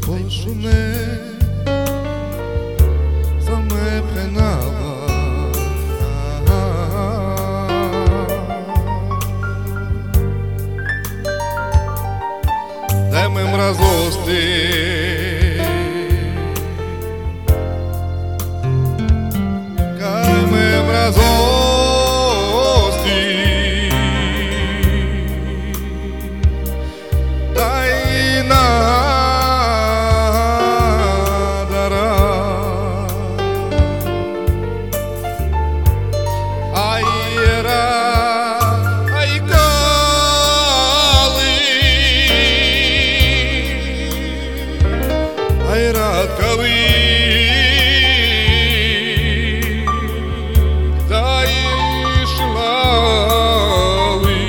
Coșune să me penava Daj-me mrazosti Daj-me mrazosti Daj nadara Ajera Hayrat kavi Dayışlavi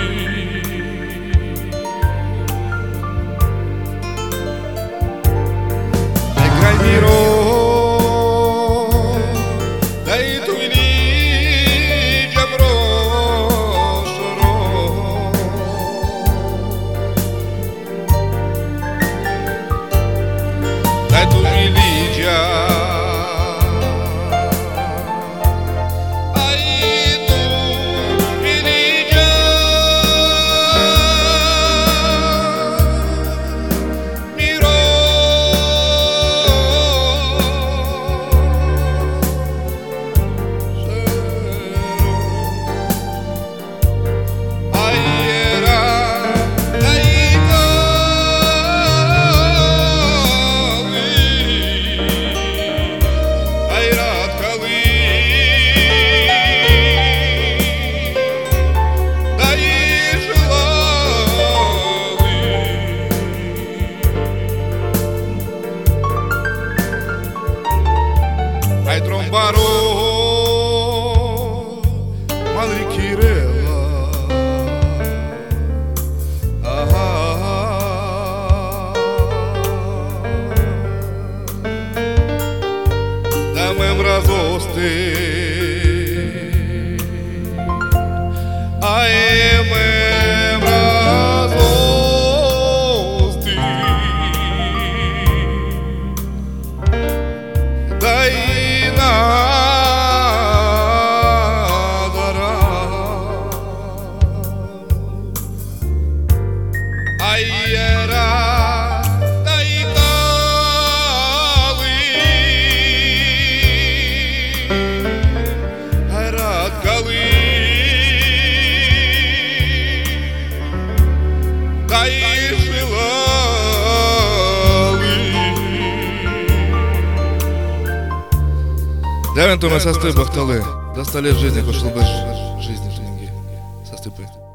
Ekraj miro Daj tu vini Jabro Shoro Daj tu Lidia Ai tu Lidia Miro Ai era Ai trombaro Malrikirela Daj-me mrazosti Ajme mrazosti Daj nadara Ajera Daj kavi Hayrat kavi Daj shilavi Девентуме састы бахталы, до 100 лет жизни, хоть чтобы жизни деньги састыпы.